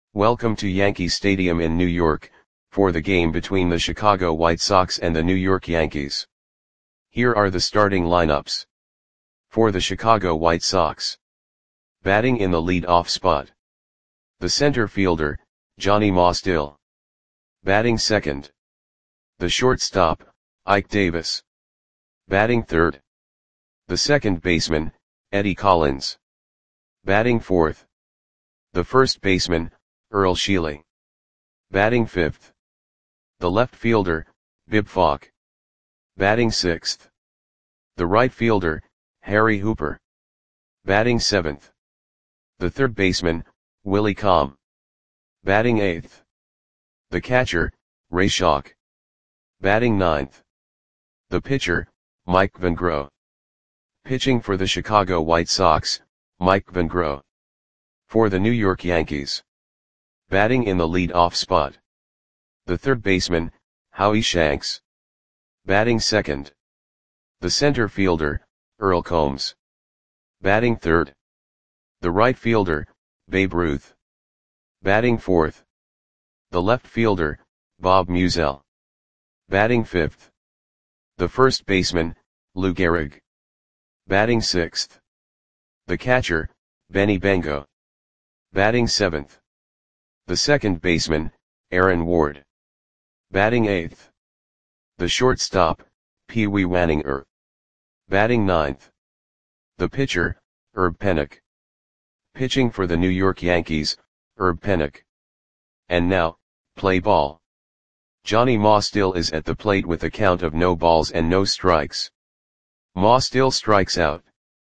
Welcome to Yankee Stadium in New York, for the game between the Chicago White Sox and the New York Yankees. Here are the starting lineups. For the Chicago White Sox. Batting in the lead-off spot. The center fielder, Johnny Mostill. Batting second. The shortstop, Ike Davis. Batting third. The second baseman, Eddie Collins. Batting fourth. The first baseman, Earl Sheely. Batting fifth. The left fielder, Bibb Falk. Batting sixth. The right fielder, Harry Hooper. Batting seventh. The third baseman, Willie Comm. Batting eighth. The catcher, Ray Schalk. Batting ninth. The pitcher, Mike Van Grohe. Pitching for the Chicago White Sox, Mike Van Grohe. For the New York Yankees. Batting in the lead-off spot. The third baseman, Howie Shanks. Batting second. The center fielder, Earl Combs. Batting third. The right fielder, Babe Ruth. Batting fourth. The left fielder, Bob Meusel. Batting fifth. The first baseman, Lou Gehrig. Batting sixth. The catcher, Benny Bengo. Batting seventh. The second baseman, Aaron Ward. Batting eighth. The shortstop, Pee Wee Waninger. Batting ninth. The pitcher, Herb Pennock. Pitching for the New York Yankees, Herb Pennock. And now, play ball. Johnny Mostill is at the plate with a count of no balls and no strikes. Mostill strikes out.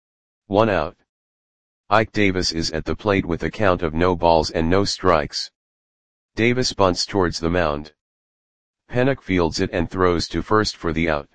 1 out. Ike Davis is at the plate with a count of no balls and no strikes. Davis bunts towards the mound. Pennock fields it and throws to first for the out.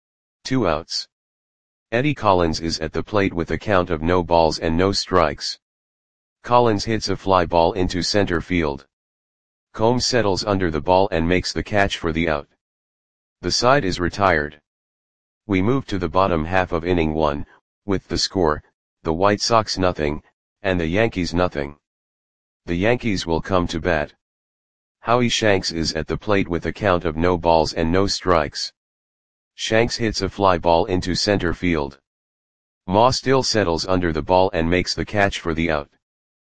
2 outs. Eddie Collins is at the plate with a count of no balls and no strikes. Collins hits a fly ball into center field. Combs settles under the ball and makes the catch for the out. The side is retired. We move to the bottom half of inning 1, with the score, the White Sox nothing, and the Yankees nothing. The Yankees will come to bat. Howie Shanks is at the plate with a count of no balls and no strikes. Shanks hits a fly ball into center field. Mostill settles under the ball and makes the catch for the out.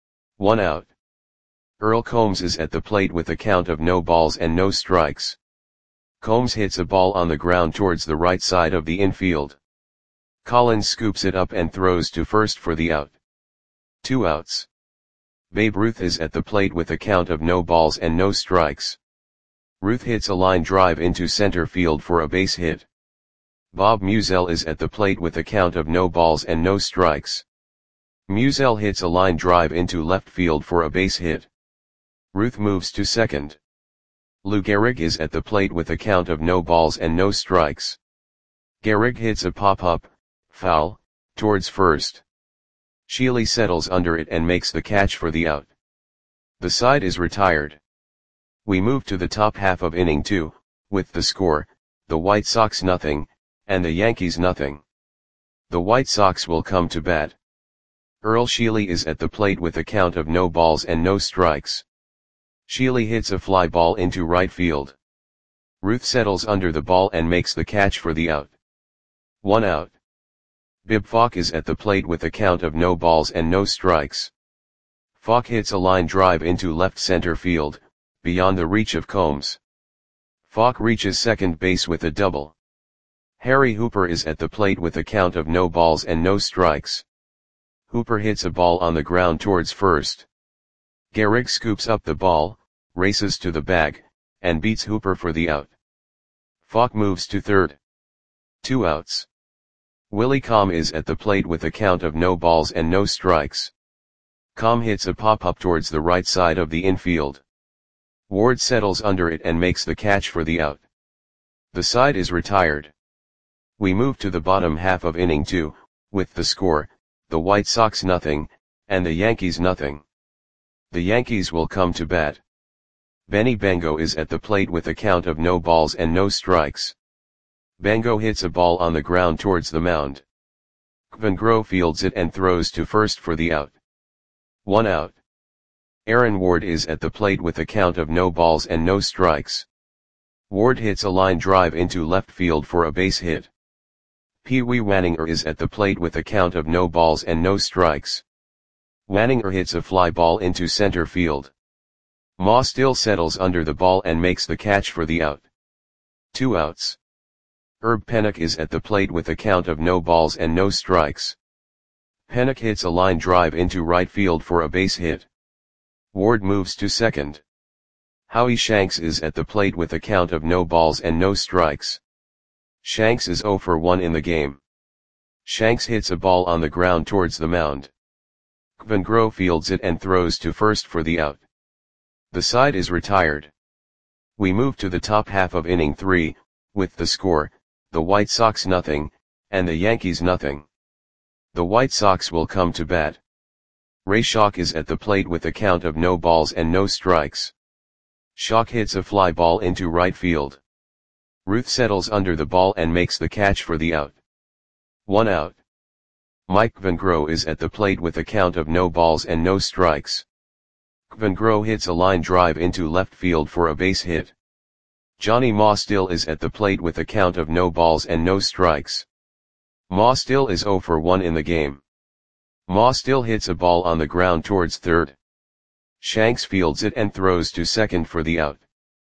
1 out. Earl Combs is at the plate with a count of no balls and no strikes. Combs hits a ball on the ground towards the right side of the infield. Collins scoops it up and throws to first for the out. 2 outs. Babe Ruth is at the plate with a count of no balls and no strikes. Ruth hits a line drive into center field for a base hit. Bob Meusel is at the plate with a count of no balls and no strikes. Meusel hits a line drive into left field for a base hit. Ruth moves to second. Lou Gehrig is at the plate with a count of no balls and no strikes. Gehrig hits a pop-up, foul, towards first. Sheely settles under it and makes the catch for the out. The side is retired. We move to the top half of inning 2, with the score, the White Sox nothing, and the Yankees nothing. The White Sox will come to bat. Earl Sheely is at the plate with a count of no balls and no strikes. Sheely hits a fly ball into right field. Ruth settles under the ball and makes the catch for the out. 1 out. Bibb Falk is at the plate with a count of no balls and no strikes. Falk hits a line drive into left center field, beyond the reach of Combs. Falk reaches second base with a double. Harry Hooper is at the plate with a count of no balls and no strikes. Hooper hits a ball on the ground towards first. Gehrig scoops up the ball, races to the bag, and beats Hooper for the out. Falk moves to third. 2 outs. Willie Comm is at the plate with a count of no balls and no strikes. Comm hits a pop-up towards the right side of the infield. Ward settles under it and makes the catch for the out. The side is retired. We move to the bottom half of inning 2, with the score, the White Sox nothing, and the Yankees nothing. The Yankees will come to bat. Benny Bengo is at the plate with a count of no balls and no strikes. Bengo hits a ball on the ground towards the mound. Van Grohe fields it and throws to first for the out. 1 out. Aaron Ward is at the plate with a count of no balls and no strikes. Ward hits a line drive into left field for a base hit. Pee Wee Wanninger is at the plate with a count of no balls and no strikes. Wanninger hits a fly ball into center field. Ma still settles under the ball and makes the catch for the out. 2 outs. Herb Pennock is at the plate with a count of no balls and no strikes. Pennock hits a line drive into right field for a base hit. Ward moves to second. Howie Shanks is at the plate with a count of no balls and no strikes. Shanks is 0 for 1 in the game. Shanks hits a ball on the ground towards the mound. Kevin Groh fields it and throws to first for the out. The side is retired. We move to the top half of inning 3, with the score, the White Sox nothing, and the Yankees nothing. The White Sox will come to bat. Ray Schalk is at the plate with a count of no balls and no strikes. Schalk hits a fly ball into right field. Ruth settles under the ball and makes the catch for the out. 1 out. Mike Van Groh is at the plate with a count of no balls and no strikes. Van Groh hits a line drive into left field for a base hit. Johnny Ma Still is at the plate with a count of no balls and no strikes. Ma Still is 0 for 1 in the game. Ma Still hits a ball on the ground towards third. Shanks fields it and throws to second for the out.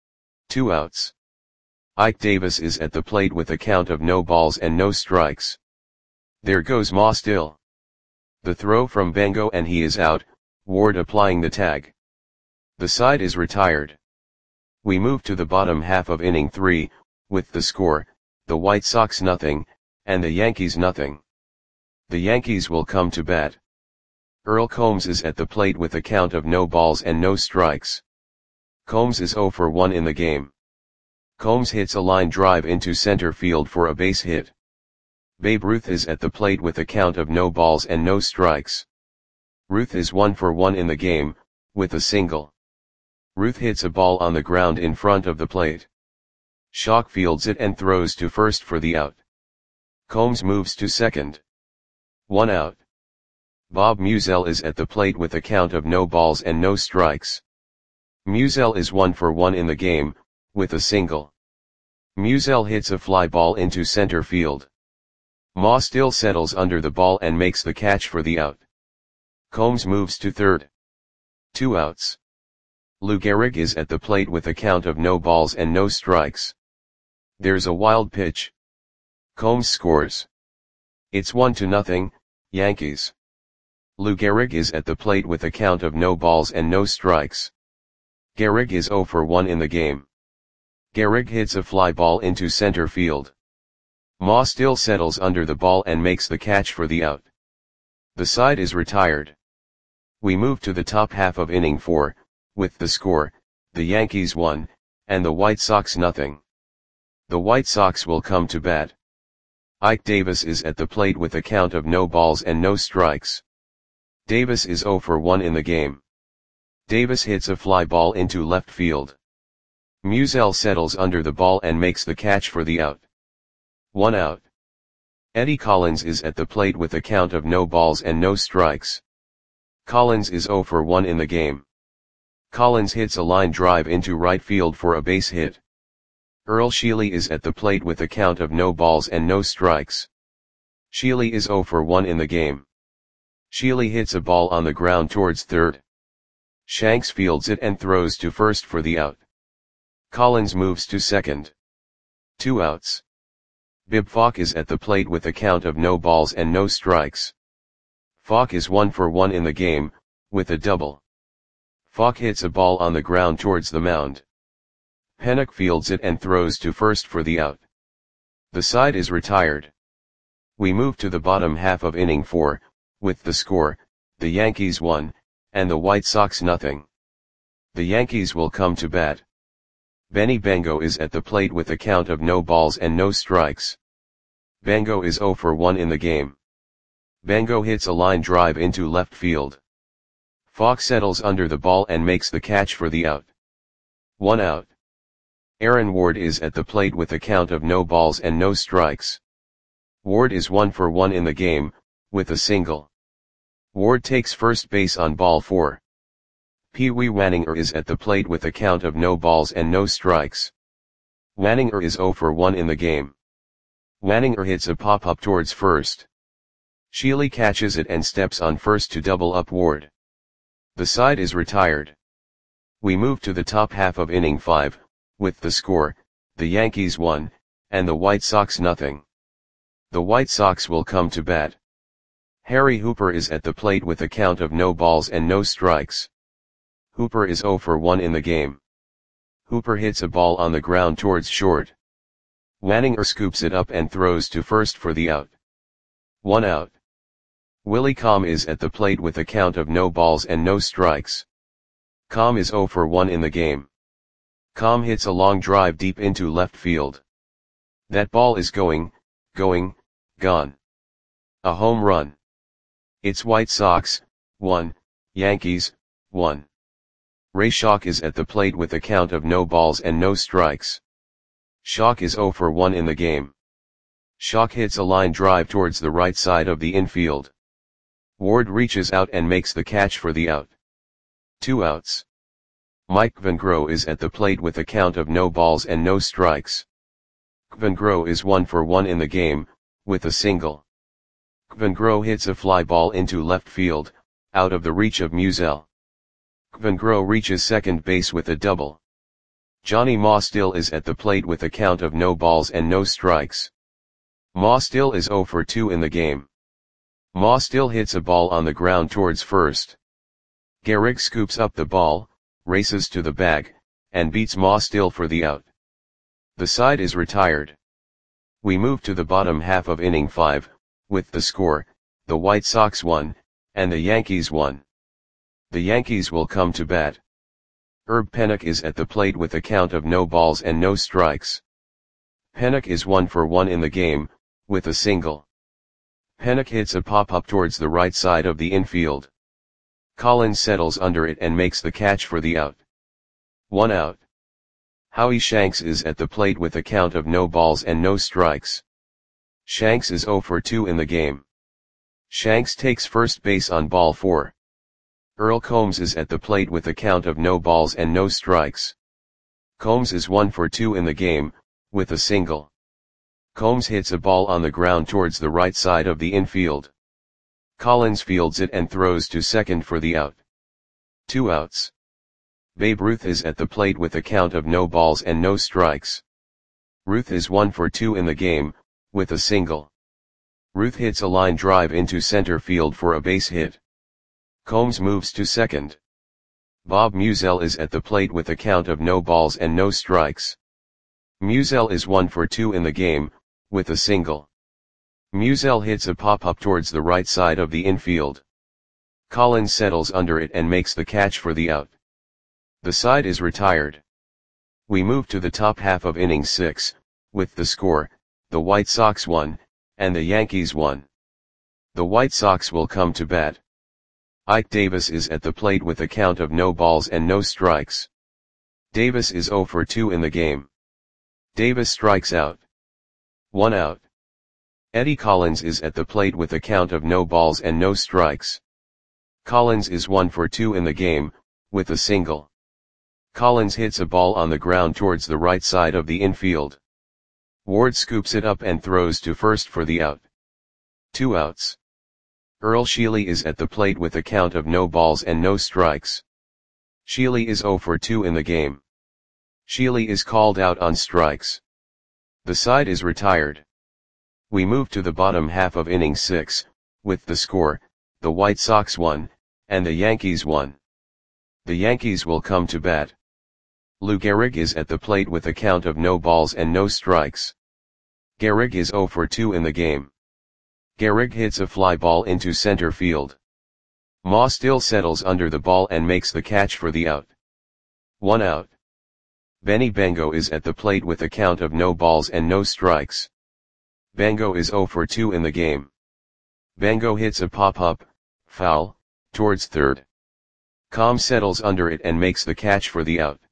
2 outs. Ike Davis is at the plate with a count of no balls and no strikes. There goes Ma Still. The throw from Bango and he is out, Ward applying the tag. The side is retired. We move to the bottom half of inning 3, with the score, the White Sox nothing, and the Yankees nothing. The Yankees will come to bat. Earl Combs is at the plate with a count of no balls and no strikes. Combs is 0 for 1 in the game. Combs hits a line drive into center field for a base hit. Babe Ruth is at the plate with a count of no balls and no strikes. Ruth is 1 for 1 in the game, with a single. Ruth hits a ball on the ground in front of the plate. Schalk fields it and throws to first for the out. Combs moves to second. 1 out. Bob Musial is at the plate with a count of no balls and no strikes. Musial is 1 for 1 in the game, with a single. Musial hits a fly ball into center field. Ma Still settles under the ball and makes the catch for the out. Combs moves to third. 2 outs. Lou Gehrig is at the plate with a count of no balls and no strikes. There's a wild pitch. Combs scores. It's 1-0, Yankees. Lou Gehrig is at the plate with a count of no balls and no strikes. Gehrig is 0 for 1 in the game. Gehrig hits a fly ball into center field. Ma Still settles under the ball and makes the catch for the out. The side is retired. We move to the top half of inning 4, with the score, the Yankees 1, and the White Sox nothing. The White Sox will come to bat. Ike Davis is at the plate with a count of no balls and no strikes. Davis is 0 for 1 in the game. Davis hits a fly ball into left field. Musial settles under the ball and makes the catch for the out. 1 out. Eddie Collins is at the plate with a count of no balls and no strikes. Collins is 0 for 1 in the game. Collins hits a line drive into right field for a base hit. Earl Sheely is at the plate with a count of no balls and no strikes. Sheely is 0 for 1 in the game. Sheely hits a ball on the ground towards third. Shanks fields it and throws to first for the out. Collins moves to second. 2 outs. Bib Falk is at the plate with a count of no balls and no strikes. Falk is 1 for 1 in the game, with a double. Falk hits a ball on the ground towards the mound. Pennock fields it and throws to first for the out. The side is retired. We move to the bottom half of inning 4, with the score, the Yankees 1, and the White Sox nothing. The Yankees will come to bat. Benny Bango is at the plate with a count of no balls and no strikes. Bango is 0 for 1 in the game. Bango hits a line drive into left field. Falk settles under the ball and makes the catch for the out. 1 out. Aaron Ward is at the plate with a count of no balls and no strikes. Ward is 1 for 1 in the game, with a single. Ward takes first base on ball 4. Pee Wee Wanninger is at the plate with a count of no balls and no strikes. Wanninger is 0 for 1 in the game. Wanninger hits a pop-up towards first. Sheely catches it and steps on first to double up Ward. The side is retired. We move to the top half of inning 5, with the score, the Yankees 1, and the White Sox nothing. The White Sox will come to bat. Harry Hooper is at the plate with a count of no balls and no strikes. Hooper is 0 for 1 in the game. Hooper hits a ball on the ground towards short. Wanninger scoops it up and throws to first for the out. 1 out. Willie Comm is at the plate with a count of no balls and no strikes. Comm is 0 for 1 in the game. Comm hits a long drive deep into left field. That ball is gone. A home run. It's White Sox, 1, Yankees, 1. Ray Schalk is at the plate with a count of no balls and no strikes. Schalk is 0 for 1 in the game. Schalk hits a line drive towards the right side of the infield. Ward reaches out and makes the catch for the out. 2 outs. Mike Vangro is at the plate with a count of no balls and no strikes. Vangro is 1 for 1 in the game, with a single. Vangro hits a fly ball into left field, out of the reach of Musial. Vangro reaches second base with a double. Johnny Mostill is at the plate with a count of no balls and no strikes. Mostill is 0 for 2 in the game. Mostill hits a ball on the ground towards first. Gehrig scoops up the ball, races to the bag, and beats Mostill for the out. The side is retired. We move to the bottom half of inning 5, with the score, the White Sox 1, and the Yankees 1. The Yankees will come to bat. Herb Pennock is at the plate with a count of no balls and no strikes. Pennock is 1 for 1 in the game, with a single. Pennock hits a pop-up towards the right side of the infield. Collins settles under it and makes the catch for the out. 1 out. Howie Shanks is at the plate with a count of no balls and no strikes. Shanks is 0 for 2 in the game. Shanks takes first base on ball 4. Earl Combs is at the plate with a count of no balls and no strikes. Combs is 1 for 2 in the game, with a single. Combs hits a ball on the ground towards the right side of the infield. Collins fields it and throws to second for the out. 2 outs. Babe Ruth is at the plate with a count of no balls and no strikes. Ruth is 1 for 2 in the game, with a single. Ruth hits a line drive into center field for a base hit. Combs moves to second. Bob Musial is at the plate with a count of no balls and no strikes. Musial is 1 for 2 in the game, with a single. Musial hits a pop-up towards the right side of the infield. Collins settles under it and makes the catch for the out. The side is retired. We move to the top half of inning 6, with the score, the White Sox 1, and the Yankees 1. The White Sox will come to bat. Ike Davis is at the plate with a count of no balls and no strikes. Davis is 0 for 2 in the game. Davis strikes out. 1 out. Eddie Collins is at the plate with a count of no balls and no strikes. Collins is 1 for 2 in the game, with a single. Collins hits a ball on the ground towards the right side of the infield. Ward scoops it up and throws to first for the out. 2 outs. Earl Sheely is at the plate with a count of no balls and no strikes. Sheely is 0 for 2 in the game. Sheely is called out on strikes. The side is retired. We move to the bottom half of inning 6, with the score, the White Sox 1, and the Yankees 1. The Yankees will come to bat. Lou Gehrig is at the plate with a count of no balls and no strikes. Gehrig is 0 for 2 in the game. Gehrig hits a fly ball into center field. Mostill settles under the ball and makes the catch for the out. 1 out. Benny Bango is at the plate with a count of no balls and no strikes. Bango is 0 for 2 in the game. Bango hits a pop-up, foul, towards third. Comm settles under it and makes the catch for the out.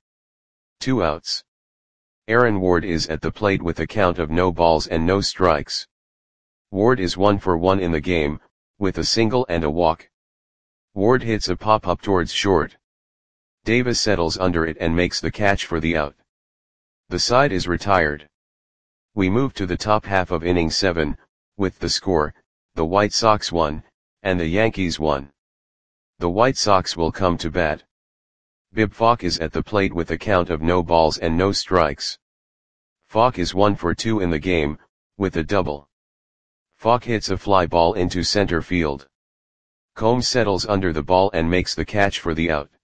2 outs. Aaron Ward is at the plate with a count of no balls and no strikes. Ward is 1 for 1 in the game, with a single and a walk. Ward hits a pop-up towards short. Davis settles under it and makes the catch for the out. The side is retired. We move to the top half of inning 7, with the score, the White Sox 1, and the Yankees 1. The White Sox will come to bat. Bib Falk is at the plate with a count of no balls and no strikes. Falk is 1 for 2 in the game, with a double. Falk hits a fly ball into center field. Combs settles under the ball and makes the catch for the out.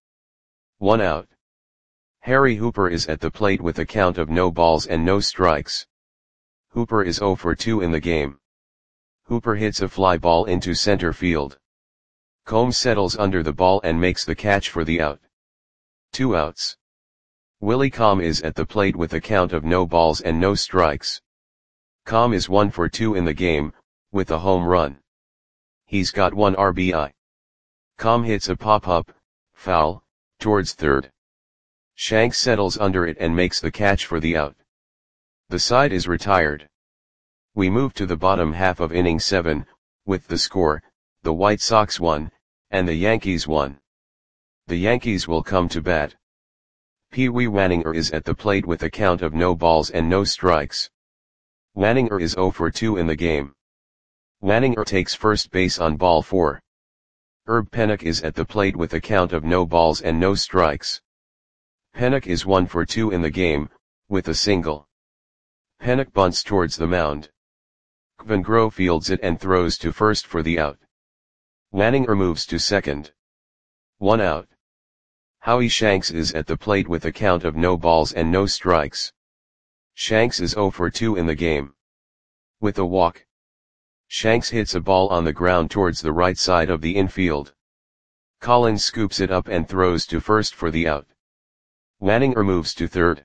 1 out. Harry Hooper is at the plate with a count of no balls and no strikes. Hooper is 0 for 2 in the game. Hooper hits a fly ball into center field. Combs settles under the ball and makes the catch for the out. 2 outs. Willie Comm is at the plate with a count of no balls and no strikes. Comm is 1 for 2 in the game, with a home run. He's got 1 RBI. Comm hits a pop-up, foul, towards third. Shanks settles under it and makes the catch for the out. The side is retired. We move to the bottom half of inning 7, with the score, the White Sox 1, and the Yankees 1. The Yankees will come to bat. Pee Wee Wanninger is at the plate with a count of no balls and no strikes. Wanninger is 0 for 2 in the game. Wanninger takes first base on ball 4. Herb Pennock is at the plate with a count of no balls and no strikes. Pennock is 1 for 2 in the game, with a single. Pennock bunts towards the mound. Kvangro fields it and throws to first for the out. Wanninger moves to second. 1 out. Howie Shanks is at the plate with a count of no balls and no strikes. Shanks is 0 for 2 in the game. With a walk. Shanks hits a ball on the ground towards the right side of the infield. Collins scoops it up and throws to first for the out. Wanninger moves to third.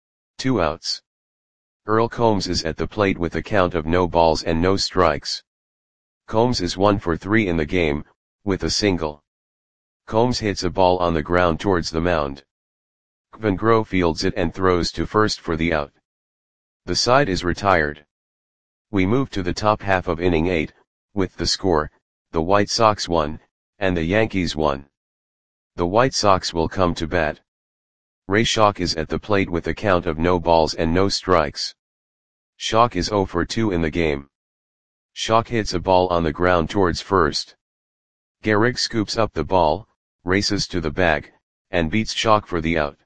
2 outs. Earl Combs is at the plate with a count of no balls and no strikes. Combs is 1 for 3 in the game, with a single. Combs hits a ball on the ground towards the mound. Kvangro fields it and throws to first for the out. The side is retired. We move to the top half of inning 8, with the score, the White Sox 1, and the Yankees 1. The White Sox will come to bat. Ray Schalk is at the plate with a count of no balls and no strikes. Schalk is 0 for 2 in the game. Schalk hits a ball on the ground towards first. Gehrig scoops up the ball, races to the bag, and beats Schalk for the out.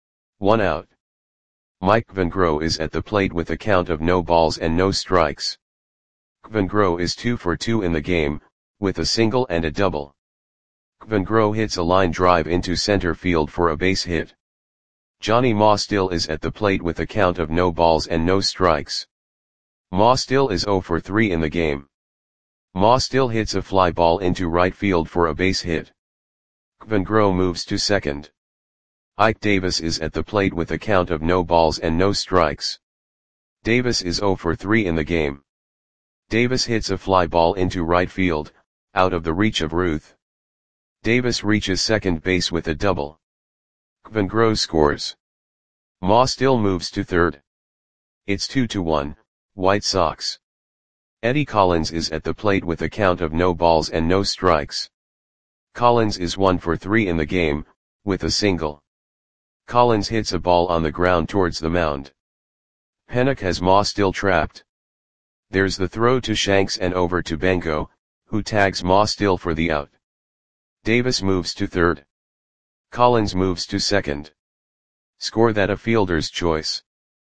1 out. Mike Kvangro is at the plate with a count of no balls and no strikes. Kvangro is 2 for 2 in the game, with a single and a double. Kvangro hits a line drive into center field for a base hit. Johnny Maustill is at the plate with a count of no balls and no strikes. Maustill is 0 for 3 in the game. Maustill hits a fly ball into right field for a base hit. Kvangro moves to second. Ike Davis is at the plate with a count of no balls and no strikes. Davis is 0 for 3 in the game. Davis hits a fly ball into right field, out of the reach of Ruth. Davis reaches second base with a double. Kvangro scores. Maustill moves to third. It's 2-1, White Sox. Eddie Collins is at the plate with a count of no balls and no strikes. Collins is 1 for 3 in the game, with a single. Collins hits a ball on the ground towards the mound. Pennock has Maustill trapped. There's the throw to Shanks and over to Bengo, who tags Maustill for the out. Davis moves to third. Collins moves to second. Score that a fielder's choice.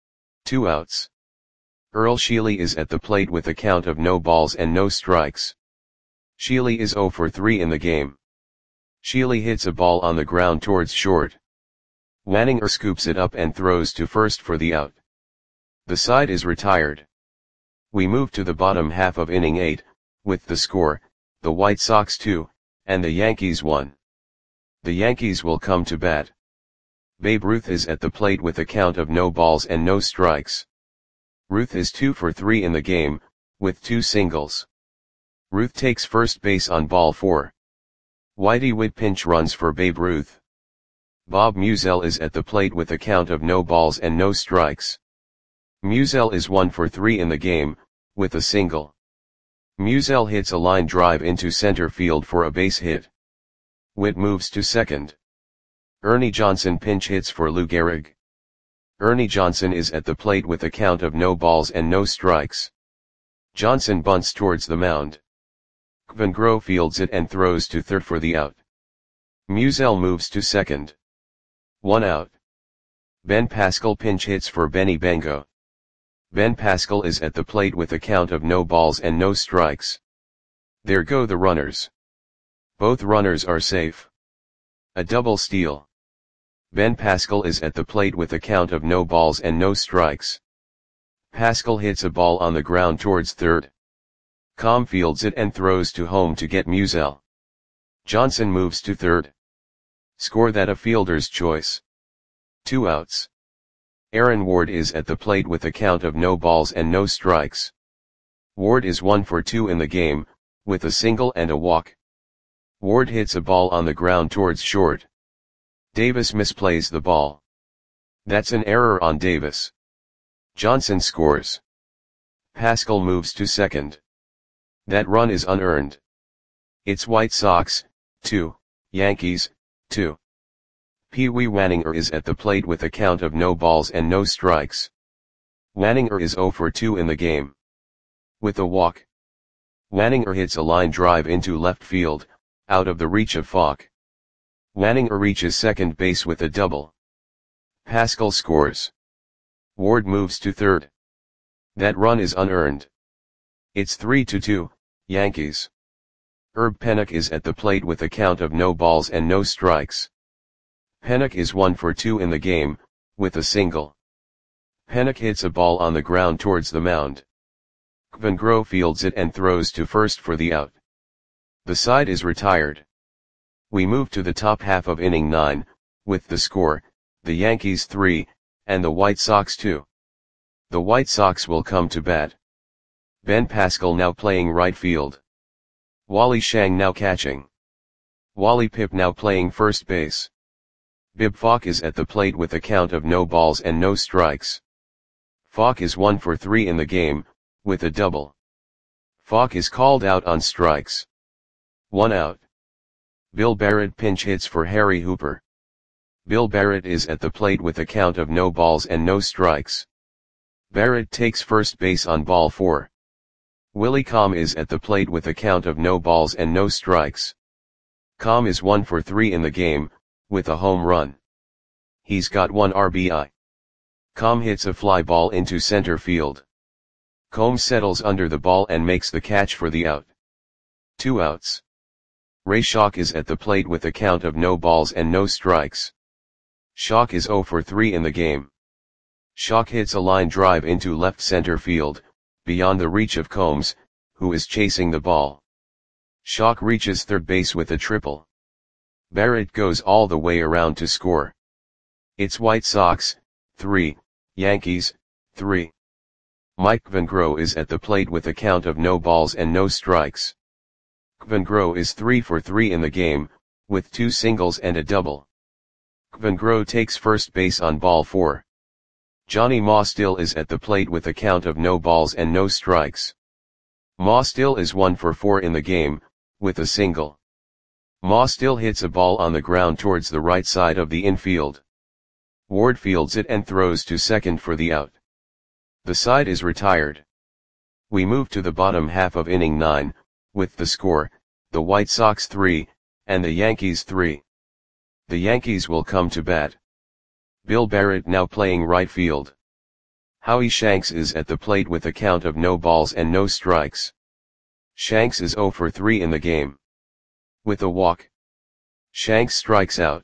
2 outs. Earl Sheely is at the plate with a count of no balls and no strikes. Sheely is 0 for 3 in the game. Sheely hits a ball on the ground towards short. Wanninger scoops it up and throws to first for the out. The side is retired. We move to the bottom half of inning 8, with the score, the White Sox 2, and the Yankees 1. The Yankees will come to bat. Babe Ruth is at the plate with a count of no balls and no strikes. Ruth is 2 for 3 in the game, with 2 singles. Ruth takes first base on ball 4. Whitey Witt pinch runs for Babe Ruth. Bob Musial is at the plate with a count of no balls and no strikes. Musial is 1 for 3 in the game, with a single. Musial hits a line drive into center field for a base hit. Witt moves to second. Ernie Johnson pinch hits for Lou Gehrig. Ernie Johnson is at the plate with a count of no balls and no strikes. Johnson bunts towards the mound. Van Gogh fields it and throws to third for the out. Musiel moves to second. 1 out. Ben Pascal pinch hits for Benny Bangor. Ben Pascal is at the plate with a count of no balls and no strikes. There go the runners. Both runners are safe. A double steal. Ben Pascal is at the plate with a count of no balls and no strikes. Pascal hits a ball on the ground towards third. Com fields it and throws to home to get Musiel. Johnson moves to third. Score that a fielder's choice. 2 outs. Aaron Ward is at the plate with a count of no balls and no strikes. Ward is 1 for 2 in the game, with a single and a walk. Ward hits a ball on the ground towards short. Davis misplays the ball. That's an error on Davis. Johnson scores. Pascal moves to second. That run is unearned. It's White Sox, 2, Yankees, 2. Pee Wee Wanninger is at the plate with a count of no balls and no strikes. Wanninger is 0 for 2 in the game. With a walk. Wanninger hits a line drive into left field, out of the reach of Falk. Wanninger reaches second base with a double. Pascal scores. Ward moves to third. That run is unearned. It's 3-2, Yankees. Herb Pennock is at the plate with a count of no balls and no strikes. Pennock is 1 for 2 in the game, with a single. Pennock hits a ball on the ground towards the mound. Van Gogh fields it and throws to first for the out. The side is retired. We move to the top half of inning 9, with the score, the Yankees 3, and the White Sox 2. The White Sox will come to bat. Ben Pascal now playing right field. Wally Shang now catching. Wally Pipp now playing first base. Bib Falk is at the plate with a count of no balls and no strikes. Falk is 1 for 3 in the game, with a double. Falk is called out on strikes. 1 out. Bill Barrett pinch hits for Harry Hooper. Bill Barrett is at the plate with a count of no balls and no strikes. Barrett takes first base on ball 4. Willie Com is at the plate with a count of no balls and no strikes. Com is 1 for 3 in the game, with a home run. He's got 1 RBI. Com hits a fly ball into center field. Combs settles under the ball and makes the catch for the out. 2 outs. Ray Schock is at the plate with a count of no balls and no strikes. Schock is 0 for 3 in the game. Schock hits a line drive into left center field, beyond the reach of Combs, who is chasing the ball. Schock reaches third base with a triple. Barrett goes all the way around to score. It's White Sox, 3, Yankees, 3. Mike Van Gogh is at the plate with a count of no balls and no strikes. Van Gogh is 3 for 3 in the game, with 2 singles and a double. Van Gogh takes first base on ball 4. Johnny Ma still is at the plate with a count of no balls and no strikes. Ma still is 1 for 4 in the game, with a single. Ma still hits a ball on the ground towards the right side of the infield. Ward fields it and throws to second for the out. The side is retired. We move to the bottom half of inning 9, with the score, the White Sox 3, and the Yankees 3. The Yankees will come to bat. Bill Barrett now playing right field. Howie Shanks is at the plate with a count of no balls and no strikes. Shanks is 0 for 3 in the game. With a walk. Shanks strikes out.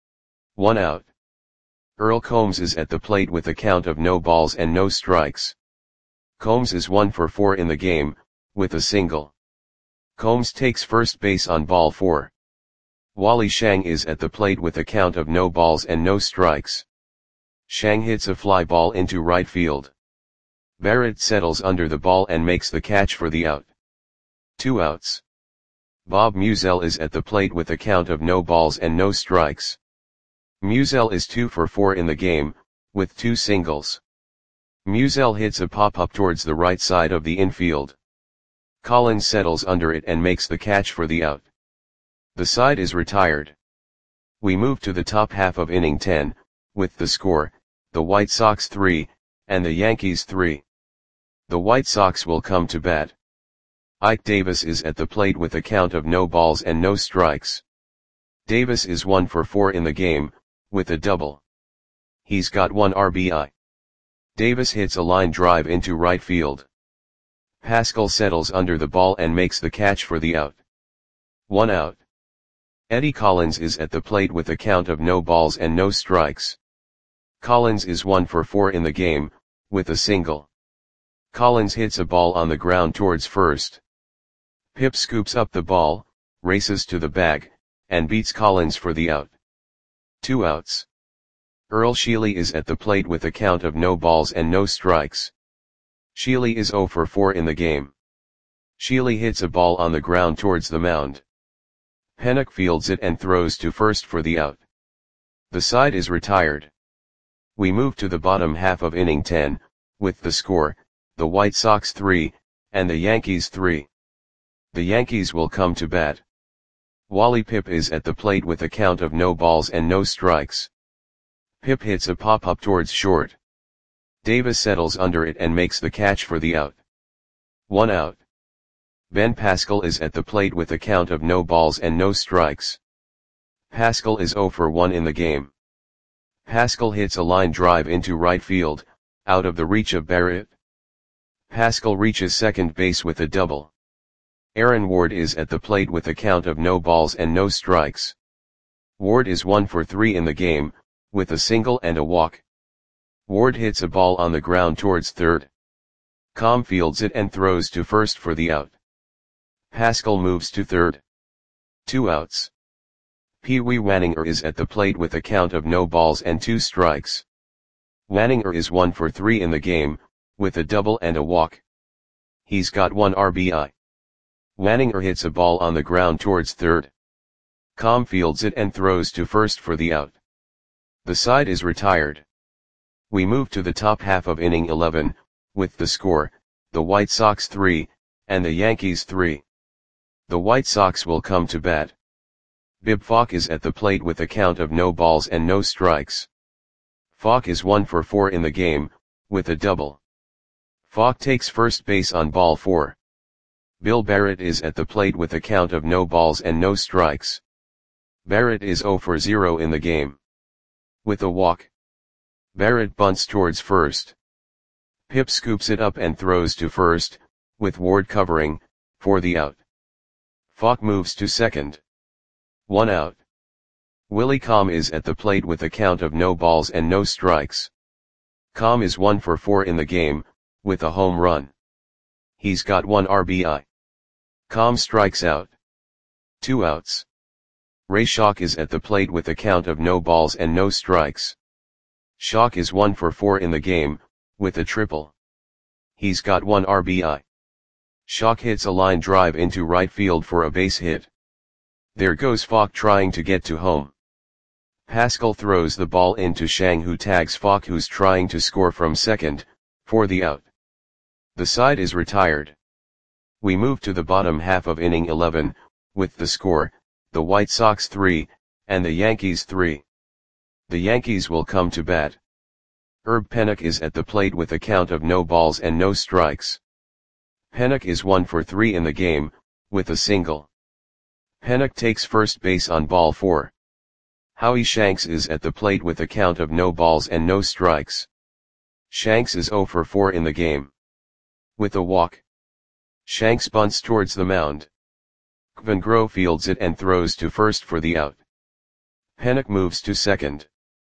1 out. Earl Combs is at the plate with a count of no balls and no strikes. Combs is 1 for 4 in the game, with a single. Combs takes first base on ball 4. Wally Shang is at the plate with a count of no balls and no strikes. Shang hits a fly ball into right field. Barrett settles under the ball and makes the catch for the out. 2 outs. Bob Musiel is at the plate with a count of no balls and no strikes. Musiel is 2 for 4 in the game, with 2 singles. Musiel hits a pop-up towards the right side of the infield. Collins settles under it and makes the catch for the out. The side is retired. We move to the top half of inning 10, with the score, the White Sox 3, and the Yankees 3. The White Sox will come to bat. Ike Davis is at the plate with a count of no balls and no strikes. Davis is 1 for 4 in the game, with a double. He's got 1 RBI. Davis hits a line drive into right field. Pascal settles under the ball and makes the catch for the out. 1 out. Eddie Collins is at the plate with a count of no balls and no strikes. Collins is 1 for 4 in the game, with a single. Collins hits a ball on the ground towards first. Pip scoops up the ball, races to the bag, and beats Collins for the out. 2 outs. Earl Sheely is at the plate with a count of no balls and no strikes. Sheely is 0 for 4 in the game. Sheely hits a ball on the ground towards the mound. Pennock fields it and throws to first for the out. The side is retired. We move to the bottom half of inning 10, with the score, the White Sox 3, and the Yankees 3. The Yankees will come to bat. Wally Pipp is at the plate with a count of no balls and no strikes. Pipp hits a pop-up towards short. Davis settles under it and makes the catch for the out. 1 out. Ben Pascal is at the plate with a count of no balls and no strikes. Pascal is 0 for 1 in the game. Pascal hits a line drive into right field, out of the reach of Barrett. Pascal reaches second base with a double. Aaron Ward is at the plate with a count of no balls and no strikes. Ward is 1 for 3 in the game, with a single and a walk. Ward hits a ball on the ground towards third. Com fields it and throws to first for the out. Pascal moves to third. 2 outs. Pee Wee Wanninger is at the plate with a count of no balls and 2 strikes. Wanninger is 1 for 3 in the game, with a double and a walk. He's got 1 RBI. Wanninger hits a ball on the ground towards third. Com fields it and throws to first for the out. The side is retired. We move to the top half of inning 11, with the score, the White Sox 3, and the Yankees 3. The White Sox will come to bat. Bib Falk is at the plate with a count of no balls and no strikes. Falk is 1 for 4 in the game, with a double. Falk takes first base on ball 4. Bill Barrett is at the plate with a count of no balls and no strikes. Barrett is 0 for 0 in the game. With a walk. Barrett bunts towards first. Pip scoops it up and throws to first, with Ward covering, for the out. Falk moves to second. 1 out. Willie Com is at the plate with a count of no balls and no strikes. Com is 1 for 4 in the game, with a home run. He's got 1 RBI. Com strikes out. 2 outs. Ray Schalk is at the plate with a count of no balls and no strikes. Schalk is 1 for 4 in the game, with a triple. He's got 1 RBI. Schalk hits a line drive into right field for a base hit. There goes Falk trying to get to home. Pascal throws the ball into Shang, who tags Falk, who's trying to score from second, for the out. The side is retired. We move to the bottom half of inning 11, with the score, the White Sox 3, and the Yankees 3. The Yankees will come to bat. Herb Pennock is at the plate with a count of no balls and no strikes. Pennock is 1 for 3 in the game, with a single. Pennock takes first base on ball 4. Howie Shanks is at the plate with a count of no balls and no strikes. Shanks is 0 for 4 in the game. With a walk. Shanks bunts towards the mound. Kevin Groh fields it and throws to first for the out. Pennock moves to second.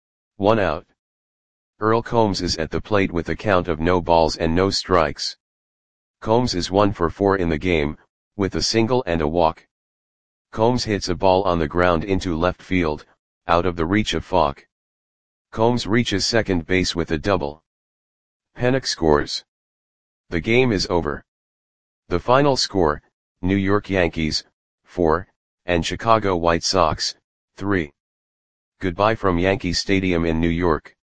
1 out. Earl Combs is at the plate with a count of no balls and no strikes. Combs is 1 for 4 in the game, with a single and a walk. Combs hits a ball on the ground into left field, out of the reach of Falk. Combs reaches second base with a double. Pennock scores. The game is over. The final score, New York Yankees, 4, and Chicago White Sox, 3. Goodbye from Yankee Stadium in New York.